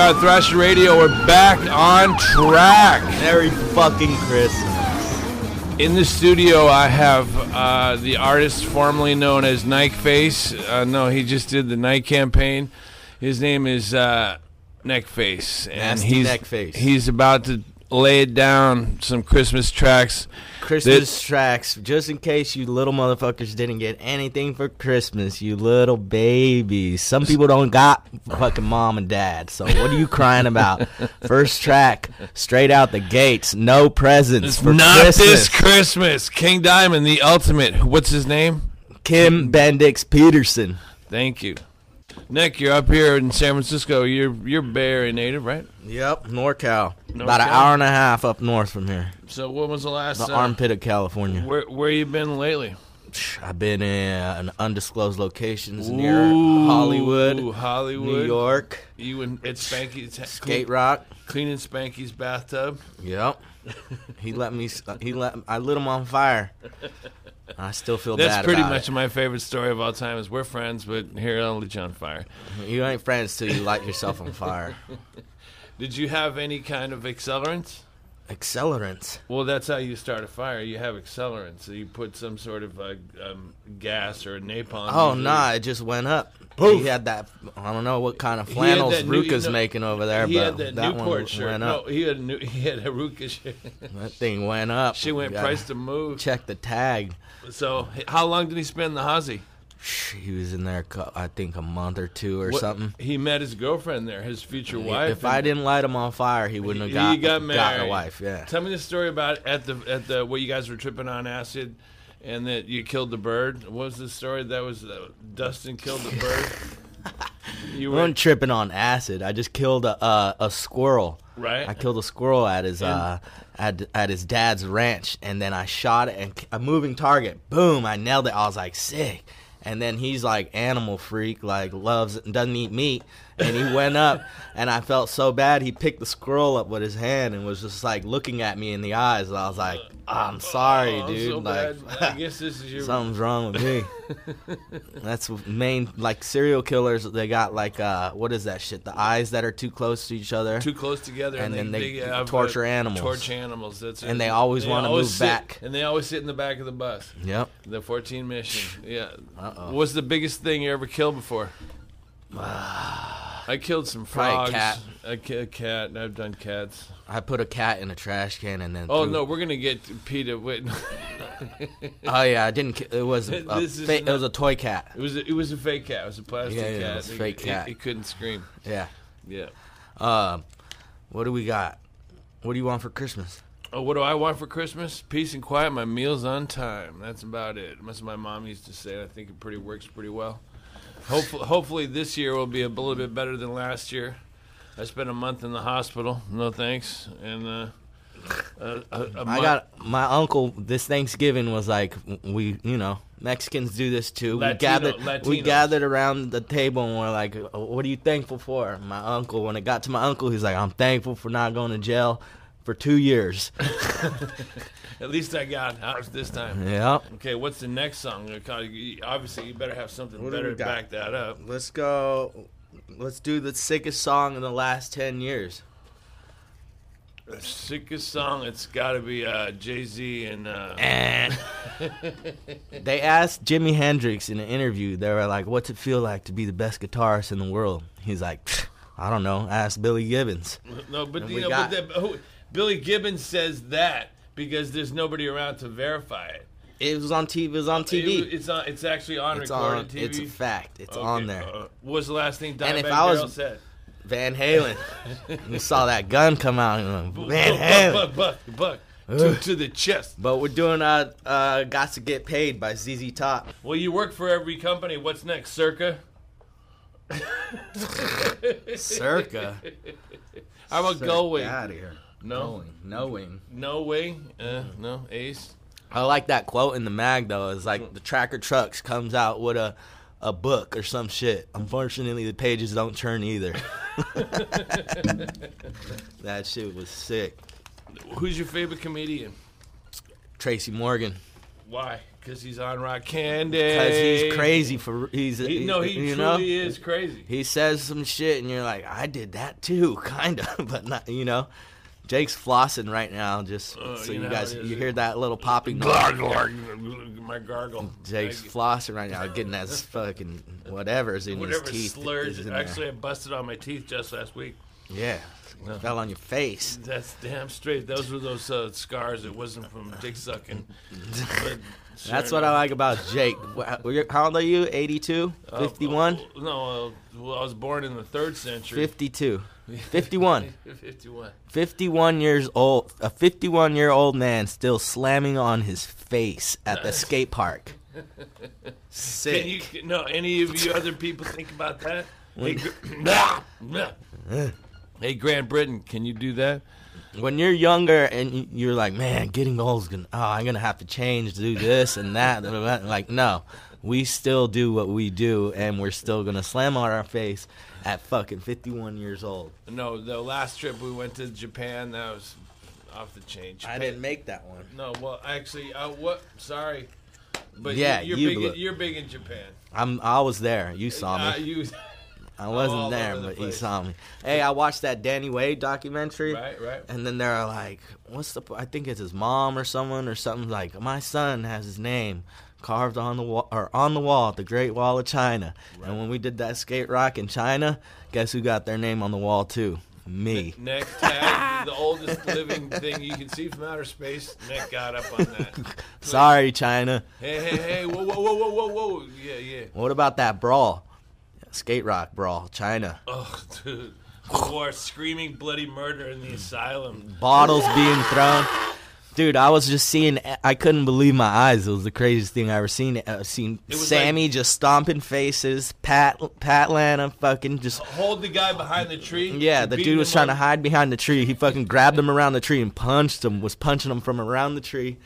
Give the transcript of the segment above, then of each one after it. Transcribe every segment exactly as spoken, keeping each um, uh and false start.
are at Thrasher Radio. We're back on track. Merry fucking Christmas. In the studio, I have uh, the artist formerly known as Nike Face. Uh, no, he just did the Nike campaign. His name is uh, Neck Face, and Nasty he's Neck Face. he's about to lay it down some Christmas tracks. Christmas that, tracks, just in case you little motherfuckers didn't get anything for Christmas, you little babies. Some people don't got fucking mom and dad, so what are you crying about? First track, straight out the gates, no presents it's for not Christmas. this Christmas. King Diamond, the ultimate. What's his name? Kim Bendix Peterson. Thank you. Nick, you're up here in San Francisco. You're you're Bay Area native, right? Yep, NorCal. NorCal. About an hour and a half up north from here. So when was the last... The uh, armpit of California. Where where you been lately? I've been in undisclosed locations Ooh, near Hollywood, Hollywood, New York. You and it's Spanky's Skate clean, Rock. cleaning Spanky's bathtub. Yep. He let me. He let. I lit him on fire. I still feel That's bad pretty about much it. my favorite story of all time. Is we're friends, but here I'll lit you on fire. You ain't friends till you light yourself on fire. Did you have any kind of accelerants? Accelerants. Well, that's how you start a fire. You have accelerants. So you put some sort of uh, um, gas or napalm. Oh usually. nah, it just went up. Poof. He had that. I don't know what kind of He had flannels that new- Ruka's no, making over there, He but had that, that Newport one shirt. went No, up. he had a new, he had a Ruka shirt. That thing went up. She went You gotta price to move. Check the tag. So how long did he spend in the Hazy? He was in there, I think, a month or two or What- something. He met his girlfriend there, his future wife. If I didn't light him on fire, he wouldn't have He got, got got married. a wife. Yeah. Tell me the story about at the at the where you guys were tripping on acid, and that you killed the bird. What was the story? That was uh, Dustin killed the bird. You We weren't tripping on acid. I just killed a uh, a squirrel. right. I killed a squirrel at his And- uh at at his dad's ranch, and then I shot it and a moving target. Boom! I nailed it. I was like sick. And then he's like animal freak, like loves doesn't eat meat. And he went up, and I felt so bad. He picked the squirrel up with his hand and was just like looking at me in the eyes. And I was like, oh, "I'm sorry, Oh, dude. so like, bad. I guess this is your. something's wrong with me." That's main like serial killers. They got like uh, what is that shit? The eyes that are too close to each other, Too close together, and then they have, torture uh, animals. Torture animals. That's it. And they always wanna always move sit- back. and they always sit in the back of the bus. Yep. The fourteen mission. Yeah. Uh-oh. What's the biggest thing you ever killed before? I killed some Probably frogs. a cat. I killed a cat. And I've done cats. I put a cat in a trash can and then. Oh threw- no, we're gonna get Peter Whitten. Oh yeah, I didn't. ki- It was a, This is fa- it not- was a toy cat. It was a, it was a fake cat. It was a plastic Yeah, yeah, cat. it was a fake cat. It, it couldn't scream. Yeah. Yeah. Um, what do we got? What do you want for Christmas? Oh, what do I want for Christmas? Peace and quiet. My meals on time. That's about it. That's what my mom used to say. I think it pretty works pretty well. Hopefully, hopefully this year will be a little bit better than last year. I spent a month in the hospital. No thanks. And uh, a, a, a I month- got my uncle. This Thanksgiving was like we, you know, Mexicans do this too. Latino- we gathered, we Latinos. gathered around the table and we're like, "What are you thankful for?" My uncle. When it got to my uncle, he's like, "I'm thankful for not going to jail for two years." At least I got out this time. Yeah. Okay, what's the next song? Obviously, you better have something What do better we to got? back that up. Let's go. Let's do the sickest song in the last ten years. The sickest song, it's got to be uh, Jay-Z and... Uh, And they asked Jimi Hendrix in an interview, they were like, "What's it feel like to be the best guitarist in the world?" He's like, "I don't know. Ask Billy Gibbons." no, but, And you we know, got- but the, who, Billy Gibbons says that because there's nobody around to verify it. It was on T V. It was on T It- V. it's on. It's actually on It's recorded on. T V. It's a fact. It's Okay, on there. Uh, what was the last thing And if Dimebag I was- Darrell said? Van Halen. You saw that gun come out. And like, Van Buck, Halen. Buck, Buck, Buck, Buck. To, to the chest. But we're doing uh uh Got to Get Paid by Z Z Top. Well, you work for every company. What's next, Circa? Circa. How about Gullwing? Out of here. No, Knowing. no way. Uh, no, Ace. I like that quote in the mag though. It's like the Tracker Trucks comes out with a a book or some shit. Unfortunately, the pages don't turn either. That shit was sick. Who's your favorite comedian? Tracy Morgan. Why? Because he's on rock candy. Because he's crazy for he's He, no, he you truly know? is crazy. He says some shit, and you're like, I did that too, kind of, but not, you know. Jake's flossing right now, just Uh, so you you, know guys how it is. you hear that little popping noise. Gargle, my gargle. Jake's I- flossing right now, getting that fucking whatever's in Whatever his teeth. slurs. is in there. Actually, I busted on my teeth just last week. Yeah, No. fell on your face. That's damn straight. Those were those uh, scars. It wasn't from dick sucking. But That's sure what I enough. like about Jake. Wha- you're- How old are you? eighty-two? Uh, fifty-one? uh, no, uh, well, I was born in the third century. fifty-two. fifty-one. fifty-one. fifty-one years old. A fifty-one year old man still slamming on his face at the skate park. Sick. Can you, can- no, any of you other people think about that? Hey, Gr- hey, Grant Britain, can you do that? When you're younger and y- you're like, man, getting old's gonna, oh, I'm gonna have to change, do this and that. Like, no, we still do what we do, and we're still gonna slam on our face at fucking fifty-one years old. No, the last trip we went to Japan, that was off the chain. I didn't make that one. No, well, actually, uh, what? Sorry, but Yeah, you're, you big. blew In, it. you're big in Japan. I'm, I was there. You saw Uh, me. you, I wasn't all there, over the but you place. saw me. Hey, I watched that Danny Wade documentary. right, right. And then they're like, what's the, I think it's his mom or someone or something like, my son has his name carved on the wall, or on the wall at the Great Wall of China. Right. And when we did that skate rock in China, guess who got their name on the wall too? Me. Neck tag, the oldest living thing you can see from outer space. Neck got up on that. Sorry, China. Hey, hey, hey! Whoa, whoa, whoa, whoa, whoa, whoa! Yeah, yeah. What about that brawl? Skate rock brawl, China. Oh, dude. War, screaming bloody murder in the asylum. Bottles being thrown. Dude, I was just seeing, I couldn't believe my eyes. It was the craziest thing I ever seen. I seen It was Sammy just stomping faces, Pat Pat Lana fucking just, Hold the guy behind the tree. yeah, the beating dude was him trying to up. hide behind the tree. He fucking grabbed him around the tree and punched him, was punching him from around the tree.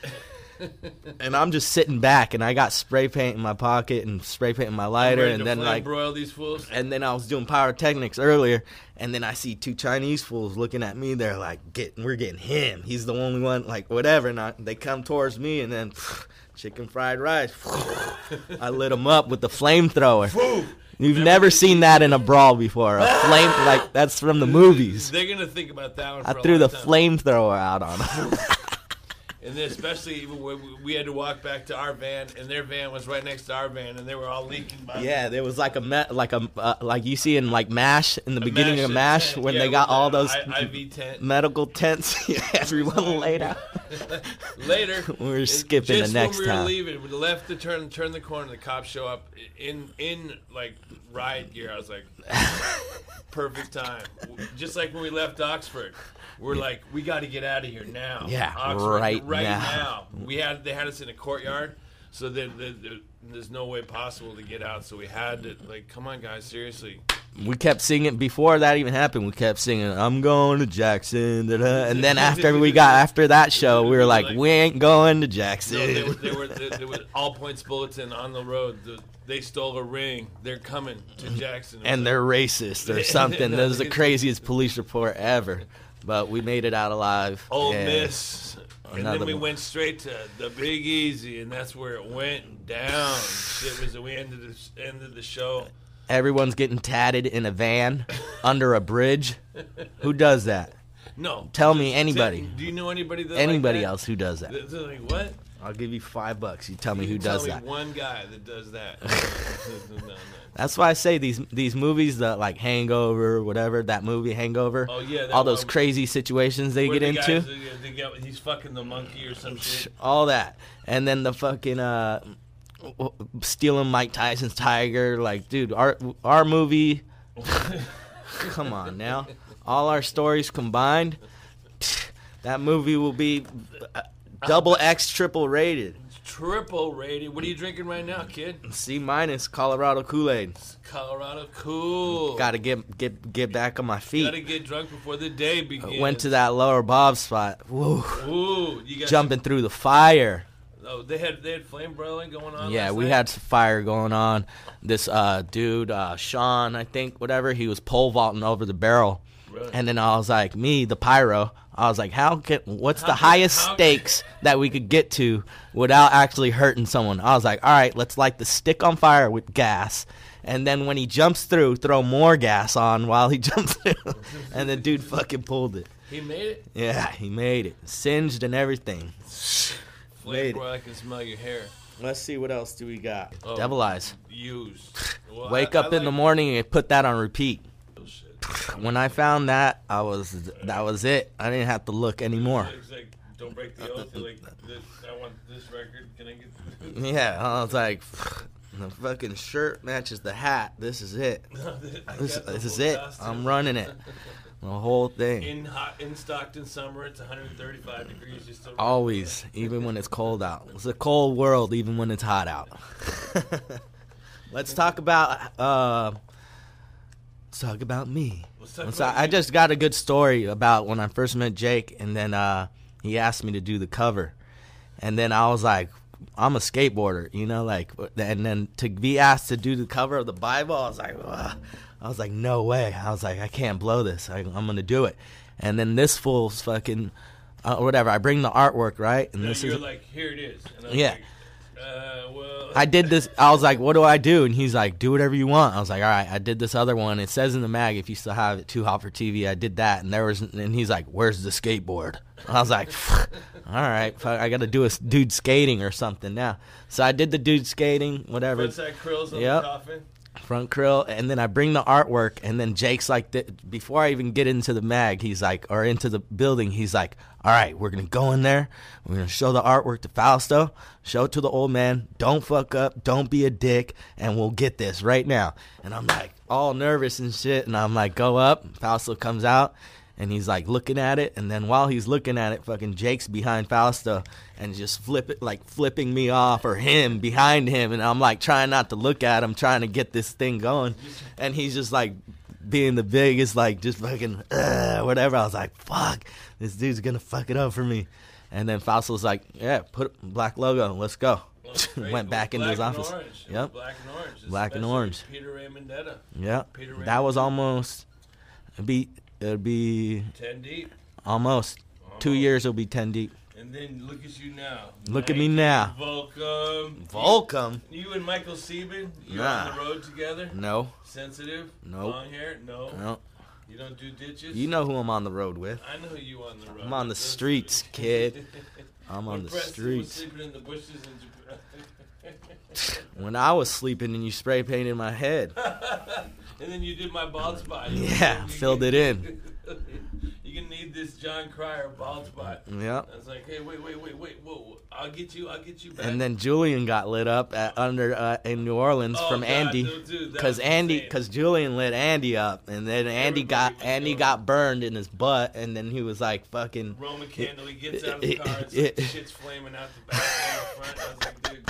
And I'm just sitting back, and I got spray paint in my pocket and spray paint in my lighter, Ready and to then like, broil these fools. and then I was doing pyrotechnics earlier, and then I see two Chinese fools looking at me. They're like, "Get, we're getting him. He's the only one." Like whatever. And I, they come towards me, and then chicken fried rice. I lit them up with the flamethrower. Boom. You've never seen that in a brawl before. A flame like that's from the movies. They're gonna think about that one. For I a threw long the time. flamethrower out on them. And then especially when we had to walk back to our van, and their van was right next to our van, and they were all leaking. By Yeah, there was like a me- like a uh, like you see in like MASH in the A beginning of MASH MASH tent, when yeah, they got with all the those I- IV tent. medical tents. Yeah, everyone laid out. Later, We're and skipping just the next when we were town. leaving, we left to turn turn the corner. The cops show up in in like riot gear. I was like, perfect time. Just like when we left Oxford, we're like, we got to get out of here now. Yeah, Oxford, right right now. now. We had they had us in a courtyard, so that the, the, there's no way possible to get out. So we had to like, come on, guys, seriously. We kept singing before that even happened. We kept singing, "I'm going to Jackson," da-da. And then after we got after that show, we were like, "We ain't going to Jackson." No, they were, they were, they, they were all points bulletin on the road. The, they stole a ring. They're coming to Jackson. And they're racist or something. That was the craziest police report ever. But we made it out alive. Old Yeah. Miss. And Another then we one. went straight to the Big Easy, and that's where it went down. It was we ended the, ended the show. Everyone's getting tatted in a van under a bridge. Who does that? No, Tell me anybody. Do you know anybody that Anybody like that? else who does that? They're like, what? I'll give you five bucks. You tell me You who tell does me that. one guy that does that. no, no. That's why I say these these movies, the like Hangover, whatever that movie Hangover. Oh, yeah, that all those one- crazy situations they Where get the into. guys, they, they get, he's fucking the monkey or some shit. All that, and then the fucking uh, stealing Mike Tyson's tiger. Like, dude, our our movie. Come on now, all our stories combined, that movie will be uh, double X, triple rated. Triple rated. What are you drinking right now, kid? C minus Colorado Kool-Aid. Colorado, cool. Got to get get get back on my feet. Gotta get drunk before the day begins. Went to that lower Bob spot. Woo. Ooh, you got Jumping through the fire. Oh, they had they had flame broiling going on. Yeah, last we night? had some fire going on. This uh, dude, uh, Sean, I think, whatever, he was pole vaulting over the barrel. Really? And then I was like, me, the pyro, I was like, how can, what's How the can- highest how- stakes that we could get to without actually hurting someone? I was like, all right, let's light the stick on fire with gas. And then when he jumps through, throw more gas on while he jumps through. And the dude fucking pulled it. He made it. Yeah, he made it. Singed and everything. Made Flavor, I can smell your hair. Let's see what else do we got. Oh, Devil Eyes. Used. Well, Wake I- up I in the like- morning and put that on repeat. Oh, shit. When I found that, I was that was it. I didn't have to look anymore. It's like, don't break the oath. You're like, this, I want this record. Can I get Yeah, I was like, the fucking shirt matches the hat. This is it. I This, got the this is whole it. costume. I'm running it. The whole thing. In hot in Stockton summer, it's one hundred thirty-five degrees. You still Always, even when it's cold out. It's a cold world, even when it's hot out. Let's talk about. Uh, let's talk about me. Let's talk Let's- about I you. just got a good story about when I first met Jake, and then uh, he asked me to do the cover, and then I was like, I'm a skateboarder, you know, like, and then to be asked to do the cover of the Bible, I was like, ugh. I was like, no way. I was like, I can't blow this. I, I'm gonna do it. And then this fool's fucking, uh, whatever. I bring the artwork, right? And No, this you're is, like, here it is. And I was Yeah. Like, uh, well. I did this. I was like, what do I do? And he's like, do whatever you want. I was like, all right. I did this other one. It says in the mag, if you still have it, Too Hot for T V. I did that, and there was, and he's like, where's the skateboard? I was like, all right, fuck, I got to do a s- dude skating or something now. So I did the dude skating, whatever. Front side krills on Yep. the coffin. Front krill, and then I bring the artwork, and then Jake's like, th- before I even get into the mag, he's like, or into the building, he's like, all right, we're gonna go in there, we're gonna show the artwork to Fausto, show it to the old man, don't fuck up, don't be a dick, and we'll get this right now. And I'm like, all nervous and shit, and I'm like, go up, Fausto comes out, and he's like looking at it, and then while he's looking at it, fucking Jake's behind Fausto and just flip it, like flipping me off, or him behind him, and I'm like trying not to look at him, trying to get this thing going, and he's just like being the biggest, like just fucking uh, whatever. I was like, fuck, this dude's gonna fuck it up for me. And then Fausto's like, yeah, put black logo, let's go. Well, it's great. Went It back was into his black and office. orange. It was Yep. Black and orange. Black and especially orange. Peter Raymondetta. Yeah, Peter that was Raymond. almost. It'd be it'd be Ten deep. almost two Almost. years. Will be ten deep. And then look at you now. Look at me nineteen, now. Volcom. Volcom? You, you and Michael Sieben, you're Nah. on the road together? No, Sensitive? Nope. Long hair? No. no. You don't do ditches? You know who I'm on the road with. I know who you on the road. I'm on the That's- streets, kid. I'm on When the Preston was streets. sleeping in the bushes in Japan. When I was sleeping and you spray painted my head. And then you did my bald spot. Yeah, You filled can- it in. You can need this John Cryer bald spot. Yep. I was like, hey, wait, wait, wait, wait, whoa, whoa. I'll get you, I'll get you back. And then Julian got lit up at, under uh, in New Orleans Oh, from God, Andy, dude, dude, that because was Andy, insane. because Julian lit Andy up, and then Andy Everybody got was Andy going- got burned in his butt, and then he was like fucking. Roman candle, he gets out of the car, it's like shit's flaming out the back and the front. I was like, dude.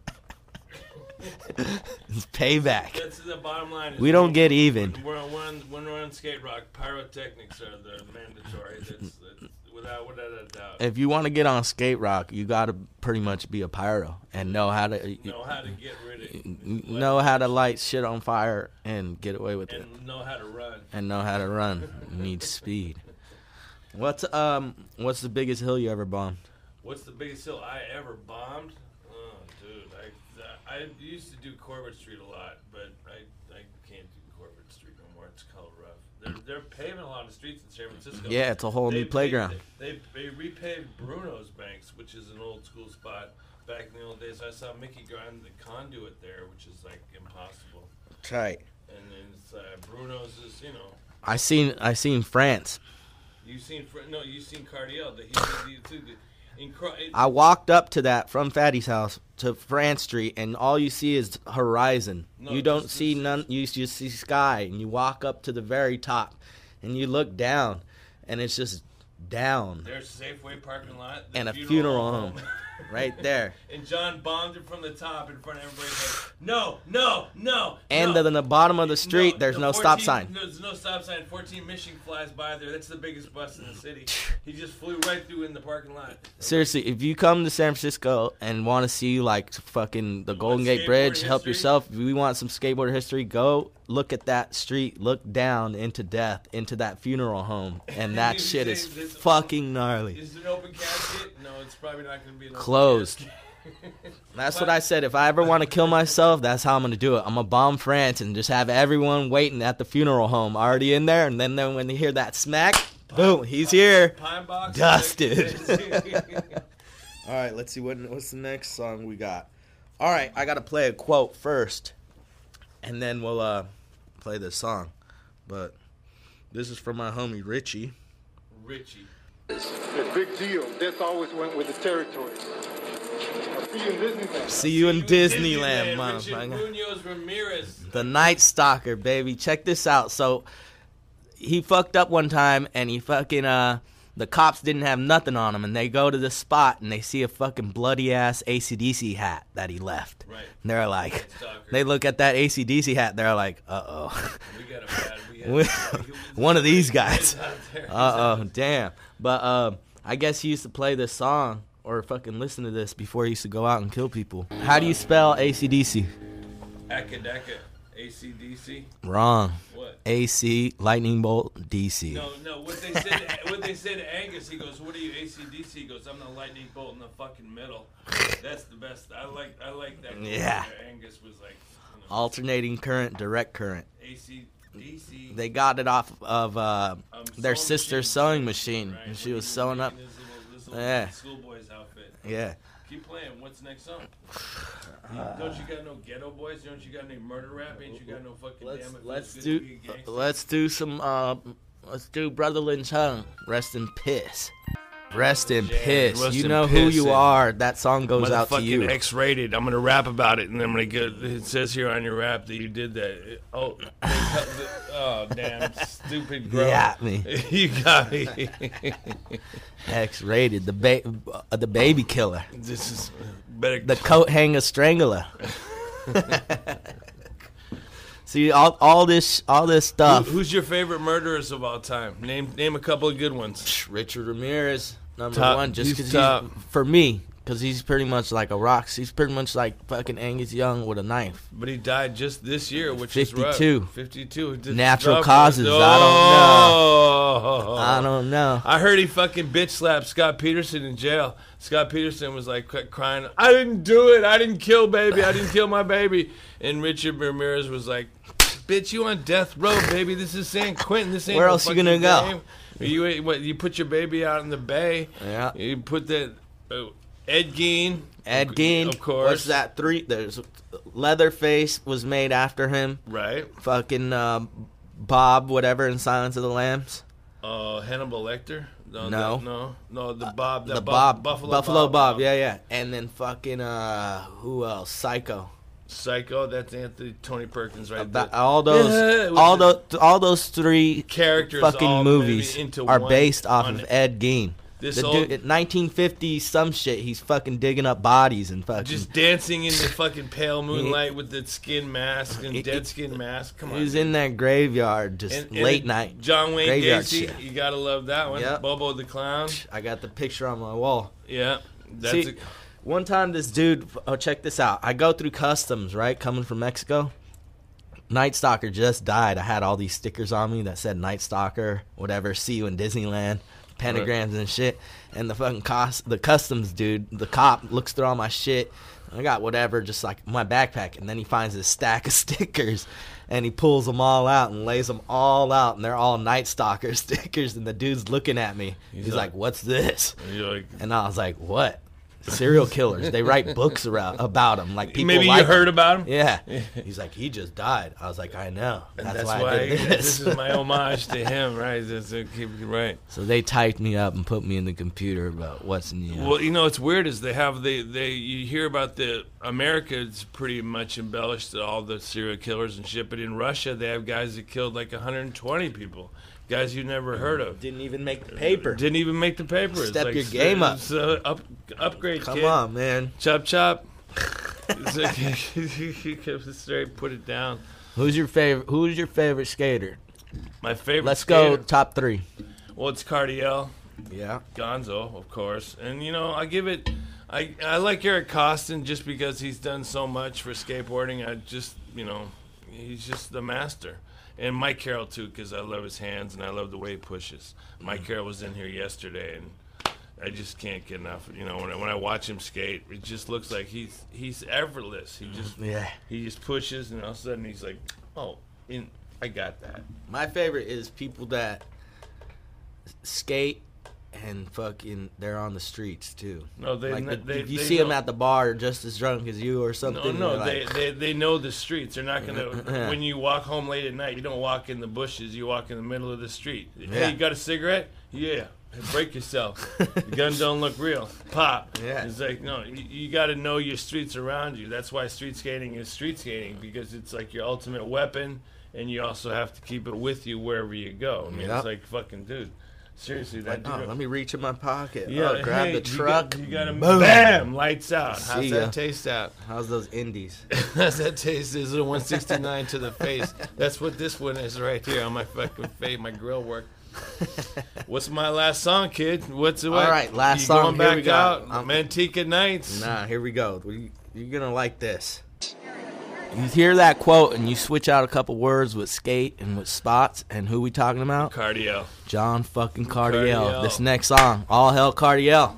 It's payback. That's the bottom line. Is We don't get even. We're on, we're on, when we're on Skate Rock, pyrotechnics are the mandatory. That's, that's without, without a doubt. If you want to get on skate rock, you got to pretty much be a pyro and know how to Know how to get rid of know how to light shit on fire and get away with it, and know how to run. and know how to run. You need speed. What's um what's the biggest hill you ever bombed? What's the biggest hill I ever bombed? Oh, dude, I I used to do Corbett Street a lot, but I I can't do Corbett Street no more. It's color rough. They're they're paving a lot of streets in San Francisco. Yeah, it's a whole They new paved- playground. They, they they repaved Bruno's Banks, which is an old school spot back in the old days. I saw Mickey grind the conduit there, which is like impossible. Right. And then it's, uh, Bruno's is you know. I seen I seen France. You seen Fr- no? You seen Cardiel? That he did too. In Car- it- I walked up to that from Fatty's house to France Street, and all you see is horizon. No, you don't just- see just- none. You just see sky, and you walk up to the very top, and you look down, and it's just down. There's Safeway parking lot. And the a funeral home. right there. And John bombed it from the top in front of everybody. Like, no, no, no. And no. then the bottom of the street, no, there's the no fourteen, stop sign. No, there's no stop sign. fourteen Michigan flies by there. That's the biggest bus in the city. He just flew right through in the parking lot. Seriously, if you come to San Francisco and want to see like fucking the Golden Gate Bridge, help history? yourself. If you want some skateboard history, go look at that street. Look down into death, into that funeral home, and that You shit say is this- fucking gnarly. Is it an open casket? No, it's probably not going to be an open Closed. casket. That's what I said. If I ever want to kill myself, that's how I'm gonna do it. I'm gonna bomb France and just have everyone waiting at the funeral home, already in there, and then, then when they hear that smack, boom, he's here. Pine box. Dusted. All right, let's see what what's the next song we got. All right, I gotta play a quote first, and then we'll uh play this song. But this is from my homie Richie. Richie. It's a big deal. Death always went with the territory. I'll see you in Disneyland. See you in Disneyland, Richard motherfucker. Munoz Ramirez. The Night Stalker, baby. Check this out. So he fucked up one time, and he fucking uh, the cops didn't have nothing on him, and they go to the spot and they see a fucking bloody ass A C D C hat that he left. Right. And they're like, Stalker. they look at that A C D C hat, they're like, uh oh, We got a bad. We- We got one of these guys. He's out there. He's uh out oh, damn. But um, I guess he used to play this song or fucking listen to this before he used to go out and kill people. How do you spell A C D C? Akadaka. A C D C. Wrong. What? A C Lightning Bolt D C. No, no. What they said, what they said to Angus, he goes, "What are you, A C D C?" He goes, "I'm the lightning bolt in the fucking middle." That's the best. I like, I like that. Yeah. Where Angus was like, you know, Alternating current, direct current. A C D C. They got it off of uh, um, their sewing sister's machine. sewing machine, Right, and she when was he sewing up. making his little- this little Yeah. Schoolboy's outfit. Yeah. Keep playing. What's next song? Don't you got no ghetto boys? Don't you got any murder rap? Ain't you got no fucking Let's damn it? let's feels do good to be a gangster? let's do some uh, let's do Brother Lynch Hung. Rest in piss. Rest in Yeah, piss. rest You in know who piss, you and are. That song goes out to Motherfucking you. X-rated. I'm gonna rap about it, and I'm gonna get. It says here on your rap that you did that. Oh, they cut the, oh, damn, stupid girl. You got me. You got me. X-rated. The ba- uh, the baby killer. This is better. The coat hanger strangler. See all all this all this Who, stuff. who's your favorite murderers of all time? Name name a couple of good ones. Richard Ramirez, number Top- one, just he's because top. he's for me, because he's pretty much like a rock. He's pretty much like fucking Angus Young with a knife. But he died just this year, which is fifty-two. rough. fifty-two. Did Natural stuff- causes, I don't Oh. I don't know. I heard he fucking bitch slapped Scott Peterson in jail. Scott Peterson was like cr- crying, "I didn't do it. I didn't kill baby. I didn't kill my baby." And Richard Ramirez was like, "Bitch, you on death row, baby. This is San Quentin. This ain't Where no else you gonna fucking go?" game. You what? You put your baby out in the bay. Yeah. You put that uh, Ed Gein. Ed Gein, of course. What's that? Three. There's Leatherface was made after him. Right. Fucking um, Bob, whatever, in Silence of the Lambs. Uh, Hannibal Lecter. No, No. the, no, no. The Bob. The That Bob, Buffalo, Buffalo Bob. Bob. Yeah, yeah. And then fucking uh, who else? Psycho. Psycho. That's Anthony Tony Perkins, right That- there. all those, Yeah, it was all the- those, all those three Characters fucking all movies maybe into are one based off on of Ed Gein. This The old- dude, nineteen fifty some shit. He's fucking digging up bodies and fucking. Just dancing in the fucking pale moonlight with the skin mask and He- dead skin mask. Come on. He's dude. in that graveyard, just And- and late night. John Wayne graveyard Gacy. shit. You gotta love that one. Yep. Bobo the Clown. I got the picture on my wall. Yeah. That's See, a, one time this dude, oh, check this out. I go through customs, right, coming from Mexico. Night Stalker just died. I had all these stickers on me that said Night Stalker, whatever, see you in Disneyland, pentagrams and shit. And the fucking cost, the customs dude, the cop looks through all my shit. I got whatever, just like my backpack. And then he finds this stack of stickers and he pulls them all out and lays them all out. And they're all Night Stalker stickers. And the dude's looking at me. He's, He's like, like- what's this? you're like, And I was like, what? Serial killers. They write books around, about them. Like people maybe like you heard him. about him. Yeah. He's like, he just died. I was like, I know. And That's, that's, why, why, I did this. this. is my homage to him, right? Just to keep it right. So they typed me up and put me in the computer about what's in the. Uh, Well, you know, it's weird is they have they they you hear about the America. It's pretty much embellished all the serial killers and shit, but in Russia they have guys that killed like one hundred twenty people. guys you never heard of. Didn't even make the paper. Didn't even make the paper. It's Step like, your game up. It's, uh, up. Upgrade, Come kid. on, man. Chop, chop. It's like, straight, put it down. Who's your favorite? Who's your favorite skater? My favorite Let's skater, go top three. Well, it's Cardiel. Yeah. Gonzo, of course. And, you know, I give it... I, I like Eric Costin just because he's done so much for skateboarding. I just, you know, he's just the master. And Mike Carroll, too, because I love his hands and I love the way he pushes. Mike Carroll was in here yesterday, and I just can't get enough. You know, when I, when I watch him skate, it just looks like he's he's effortless. He just Yeah. he just pushes, and all of a sudden he's like, oh, in, I got that. My favorite is people that skate and fucking they're on the streets too. No, they, like the, they if you they see know. them at the bar just as drunk as you or something. No, no, they're they, like, they they know the streets. They're not gonna. Yeah. When you walk home late at night, you don't walk in the bushes. You walk in the middle of the street. Yeah. Hey, you got a cigarette? Yeah. Break yourself. The gun don't look real. Pop. Yeah. It's like, no, you, you got to know your streets around you. That's why street skating is street skating, because it's like your ultimate weapon, and you also have to keep it with you wherever you go. I mean, Yep. it's like, fucking dude. Seriously, that oh, dude. let me reach in my pocket. Yeah, oh, grab hey, the truck. You got to boom. bam, lights out. How's See that ya. taste out? How's those indies? How's that taste? Is it a one sixty-nine to the face? That's what this one is right here on my fucking face, my grill work. What's my last song, kid? What's it? All right, last you song, Going here back we go. out, Um, Manteca Nights. Nah, here we go. We, you're gonna like this. You hear that quote and you switch out a couple words with skate and with spots, and who we talking about? Cardio. John fucking Cardiel. Cardiel. This next song, All Hell Cardiel.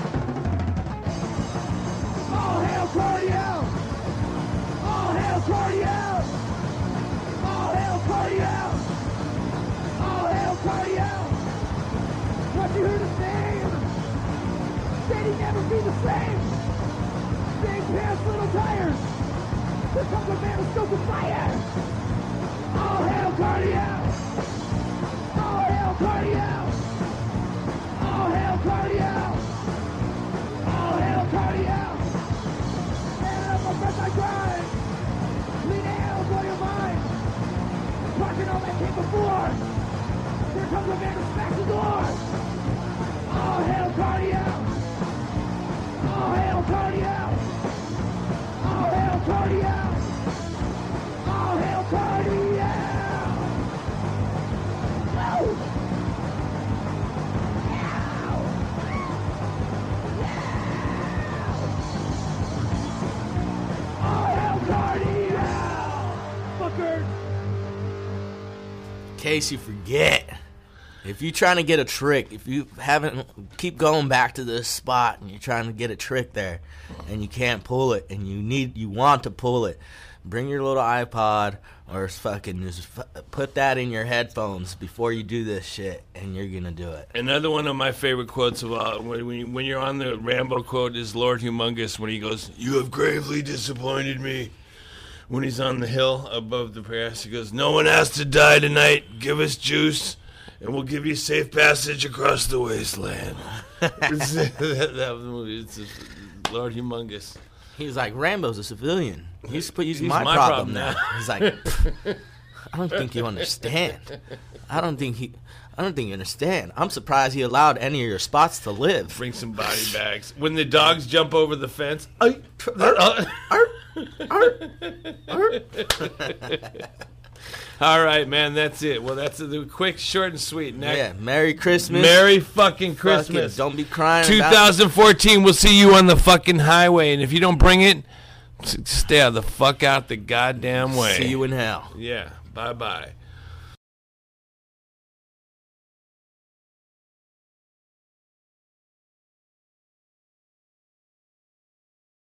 All hail Cardiel! All hail Cardiel! All hail Cardiel! All hail Cardiel! What you heard his name? Said he'd never be the same. Big pants, little tires. Here comes a man with scope of fire. All hail Cardiel! All hail Cardiel! All hail Cardiel! All hail Cardiel! Man up, my friends, I grind. Clean air, blow your mind. Parking all that came before. Here comes a man who smacks the door. All hail Cardiel! All hail Cardiel! All hail Cardiel! All hail Cardiel! Woo! All hail Cardiel! Fucker! In case you forget, if you're trying to get a trick, if you haven't, keep going back to this spot and you're trying to get a trick there and you can't pull it and you need, you want to pull it, bring your little iPod or fucking just f- put that in your headphones before you do this shit and you're gonna do it. Another one of my favorite quotes of all, when, when, you, when you're on the Rambo quote, is Lord Humongous when he goes, "You have gravely disappointed me." When he's on the hill above the pass, he goes, "No one has to die tonight. Give us juice, and we'll give you safe passage across the wasteland." It's- that, that was the movie. It's just Lord Humongous. He's like, Rambo's a civilian. He's, he's, He's my, my problem, problem now. now. He's like, "Pfft, I don't think you understand. I don't think he, I don't think you understand. I'm surprised he allowed any of your spots to live. Bring some body bags. When the dogs jump over the fence, Ay, all right, man, that's it. Well, that's the quick, short, and sweet. Next, Yeah, Merry Christmas. Merry fucking Fucking Christmas. don't be crying. about- twenty fourteen, we'll see you on the fucking highway, and if you don't bring it, s- stay out the fuck out the goddamn way. See you in hell. Yeah, bye bye.